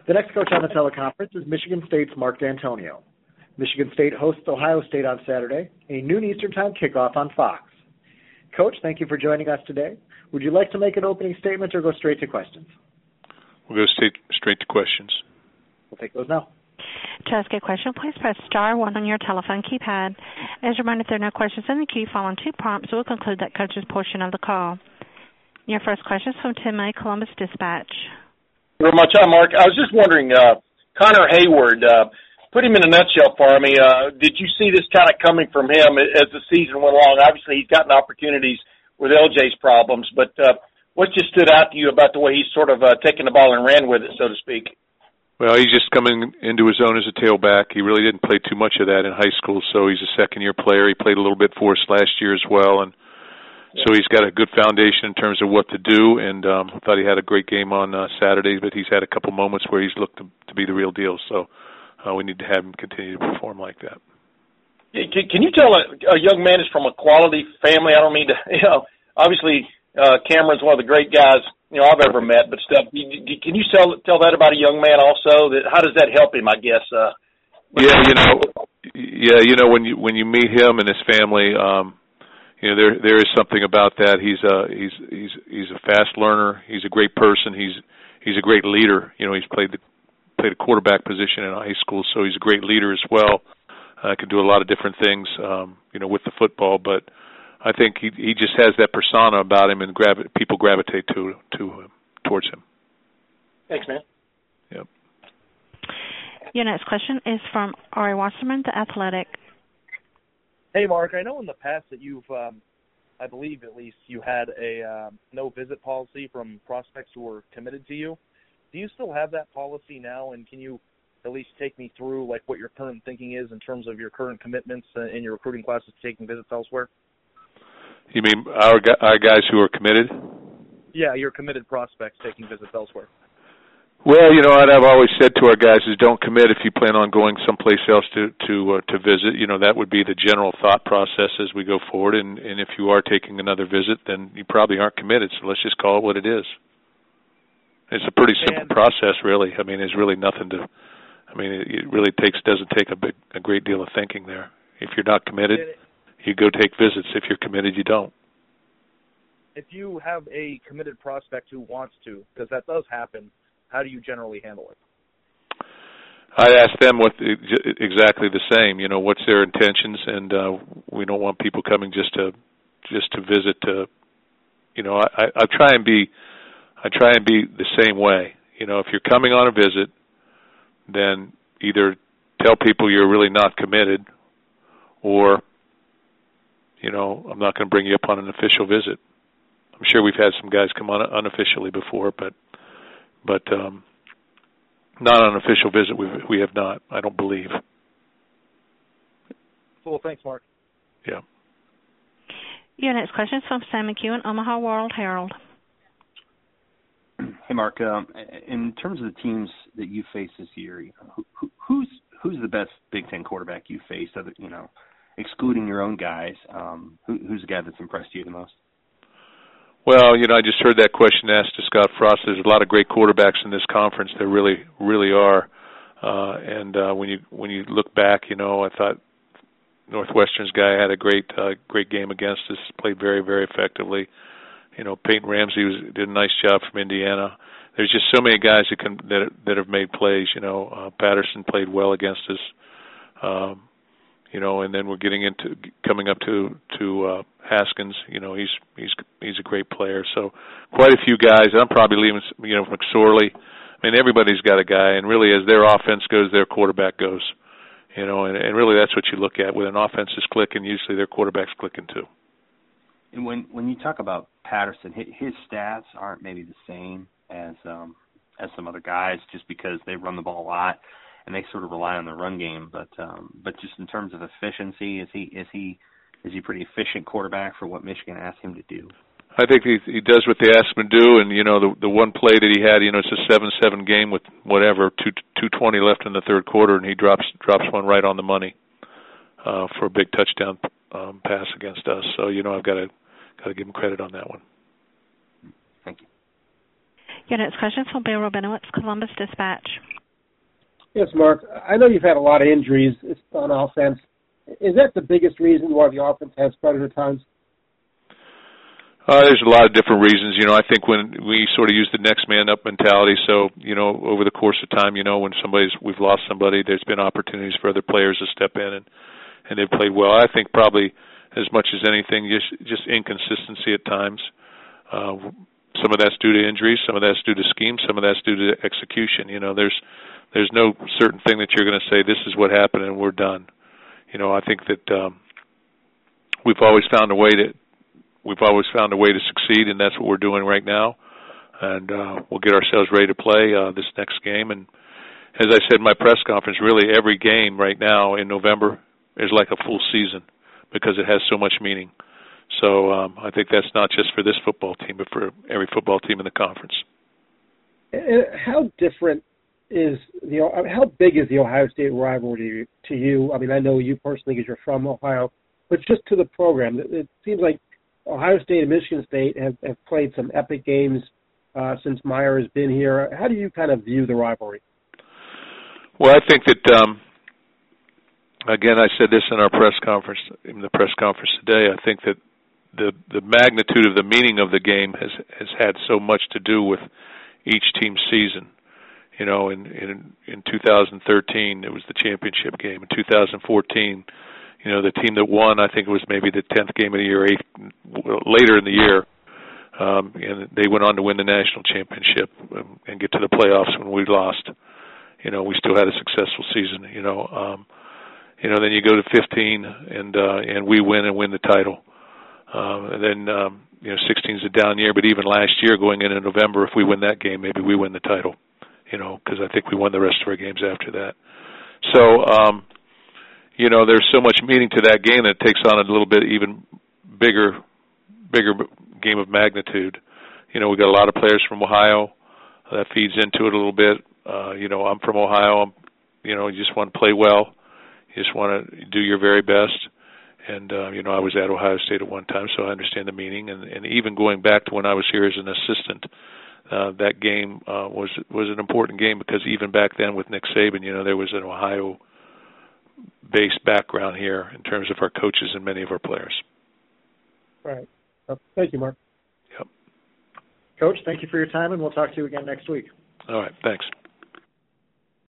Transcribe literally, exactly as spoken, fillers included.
The next coach on the teleconference is Michigan State's Mark D'Antonio. Michigan State hosts Ohio State on Saturday, a noon Eastern Time kickoff on Fox. Coach, thank you for joining us today. Would you like to make an opening statement or go straight to questions? We'll go straight, straight to questions. We'll take those now. To ask a question, please press star one on your telephone keypad. As a reminder, if there are no questions in the queue following two prompts, we'll conclude that coach's portion of the call. Your first question is from Tim May, Columbus Dispatch. Very much. Hi, Mark. I was just wondering, uh, Connor Hayward, uh, put him in a nutshell for me. Uh, did you see this kind of coming from him as the season went along? Obviously, he's gotten opportunities with L J's problems, but uh, what just stood out to you about the way he's sort of uh, taken the ball and ran with it, so to speak? Well, he's just coming into his own as a tailback. He really didn't play too much of that in high school, so he's a second-year player. He played a little bit for us last year as well, and so he's got a good foundation in terms of what to do, and um, I thought he had a great game on uh, Saturday, but he's had a couple moments where he's looked to, to be the real deal, so uh, we need to have him continue to perform like that. Can, can you tell a, a young man is from a quality family? I don't mean to, you know, obviously uh, Cameron's one of the great guys you know I've ever met, but stuff. Can you tell tell that about a young man also? That how does that help him? I guess. Uh, yeah, you know, yeah, you know when you when you meet him and his family, um, you know there there is something about that. He's a he's he's he's a fast learner. He's a great person. He's he's a great leader. You know, he's played the played a quarterback position in high school, so he's a great leader as well. Uh, can do a lot of different things, um, you know, with the football, but I think he he just has that persona about him, and gravi- people gravitate to to him, towards him. Thanks, man. Yep. Your next question is from Ari Wasserman, The Athletic. Hey, Mark. I know in the past that you've, um, I believe at least, you had a uh, no-visit policy from prospects who were committed to you. Do you still have that policy now, and can you at least take me through like what your current thinking is in terms of your current commitments in your recruiting classes taking visits elsewhere? You mean our our guys who are committed? Yeah, your committed prospects taking visits elsewhere. Well, you know what I've always said to our guys is don't commit if you plan on going someplace else to to uh, to visit. You know, that would be the general thought process as we go forward. And, and if you are taking another visit, then you probably aren't committed. So let's just call it what it is. It's a pretty simple and, process, really. I mean, there's really nothing to. I mean, it, it really takes doesn't take a big a great deal of thinking there. If you're not committed, you go take visits. If you're committed, you don't. If you have a committed prospect who wants to, because that does happen, how do you generally handle it? I ask them what the, exactly the same. You know, what's their intentions, and uh, we don't want people coming just to just to visit. To, you know, I, I, I try and be I try and be the same way. You know, if you're coming on a visit, then either tell people you're really not committed, or you know, I'm not going to bring you up on an official visit. I'm sure we've had some guys come on unofficially before, but but um, not on an official visit. We we have not. I don't believe. Cool. Thanks, Mark. Yeah. Your next question is from Sam McEwen, Omaha World Herald. Hey, Mark. Um, in terms of the teams that you face this year, who, who, who's who's the best Big Ten quarterback you faced? Other, you know, excluding your own guys, um, who, who's the guy that's impressed you the most? Well, you know, I just heard that question asked to Scott Frost. There's a lot of great quarterbacks in this conference. There really, really are. Uh, and uh, when you when you look back, you know, I thought Northwestern's guy had a great uh, great game against us. Played very, very effectively. You know, Peyton Ramsey was, did a nice job from Indiana. There's just so many guys that can that that have made plays. You know, uh, Patterson played well against us. Um, you know, and then we're getting into coming up to to uh, Haskins. You know, he's he's he's a great player. So quite a few guys. I'm probably leaving. You know, McSorley. I mean, everybody's got a guy, and really, as their offense goes, their quarterback goes. You know, and, and really, that's what you look at. When an offense is clicking, usually their quarterback's clicking too. And when when you talk about Patterson, his stats aren't maybe the same as um, as some other guys, just because they run the ball a lot and they sort of rely on the run game. But um, but just in terms of efficiency, is he is he is he a pretty efficient quarterback for what Michigan asked him to do? I think he he does what they asked him to do, and you know the the one play that he had, you know, it's a seven seven game with whatever two two twenty left in the third quarter, and he drops drops one right on the money uh, for a big touchdown um, pass against us. So you know I've got to got to give him credit on that one. Thank you. Your next question is from Bill Rabinowitz, Columbus Dispatch. Yes, Mark. I know you've had a lot of injuries on offense. Is that the biggest reason why the offense has sputtered at times? Uh, there's a lot of different reasons. You know, I think when we sort of use the next man up mentality, so, you know, over the course of time, you know, when somebody's, we've lost somebody, there's been opportunities for other players to step in, and, and they've played well. I think probably as much as anything, just, just inconsistency at times. Uh, some of that's due to injuries, some of that's due to scheme, some of that's due to execution. You know, there's, there's no certain thing that you're going to say, this is what happened and we're done. You know, I think that um, we've always found a way to, We've always found a way to succeed, and that's what we're doing right now. And uh, we'll get ourselves ready to play uh, this next game. And as I said in my press conference, really every game right now in November is like a full season because it has so much meaning. So um, I think that's not just for this football team, but for every football team in the conference. And how different is the how big is the Ohio State rivalry to you? I mean, I know you personally because you're from Ohio, but just to the program, it seems like Ohio State and Michigan State have, have played some epic games uh, since Meyer has been here. How do you kind of view the rivalry? Well, I think that, um, again, I said this in our press conference, in the press conference today, I think that the the magnitude of the meaning of the game has, has had so much to do with each team's season. You know, in, in, in two thousand thirteen, it was the championship game. In two thousand fourteen, you know, the team that won, I think it was maybe the tenth game of the year, eighth, later in the year, um, and they went on to win the national championship and get to the playoffs when we lost. You know, we still had a successful season. You know, um, you know, then you go to fifteen, and uh, and we win and win the title. Um, and then um, you know, sixteen is a down year, but even last year, going into November, if we win that game, maybe we win the title. You know, because I think we won the rest of our games after that. So. Um, You know, there's so much meaning to that game that it takes on a little bit even bigger, bigger game of magnitude. You know, we got a lot of players from Ohio that feeds into it a little bit. Uh, you know, I'm from Ohio. I'm, you know, you just want to play well. You just want to do your very best. And uh, you know, I was at Ohio State at one time, so I understand the meaning. And, and even going back to when I was here as an assistant, uh, that game uh, was was an important game because even back then with Nick Saban, you know, there was an Ohio based background here in terms of our coaches and many of our players. Right. Uh, thank you, Mark. Yep. Coach, thank you for your time, and we'll talk to you again next week. All right. Thanks.